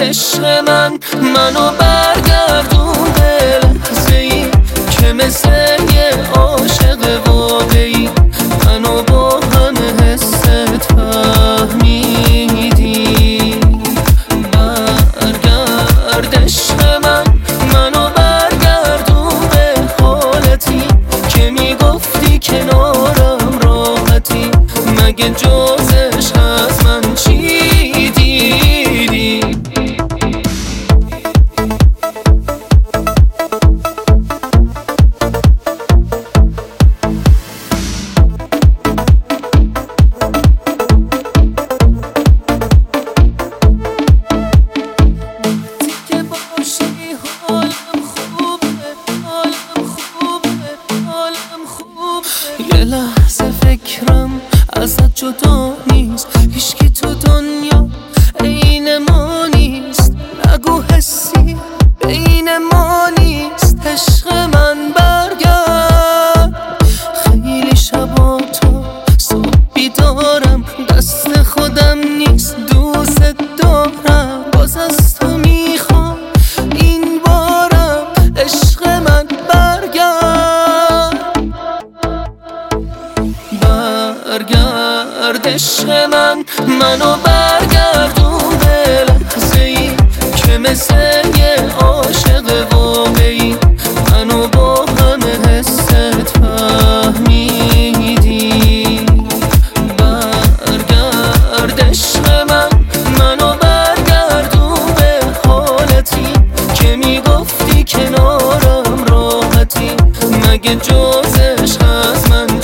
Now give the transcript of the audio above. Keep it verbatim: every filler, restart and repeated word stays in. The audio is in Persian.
عشق من منو برگردون به لحظه‌ای که مثل یه عاشق واقعی منو با همه حست فهمیدی. برگرد عشق من منو برگردون به حالتی که میگفتی کنارم راحتی، مگه جزش از من چی دیدی؟ یه لحظه فکرم ازت جدا نیست، هیچکی تو دنیا عین ما نیست، نگو حسی بین ما نیست. عشق من برگرد، خیلی شبا تو صبح بیدارم، دست خودم نیست دوست دارم، باز از تو میخوام این بارم. عشق من برگرد، برگرد عشق من منو برگردون به لحظه‌ای که مثل یه عاشق واقعی منو با همه حست فهمیدی. برگرد عشق من منو برگردون به حالتی که میگفتی کنارم راحتی، مگه جزش از من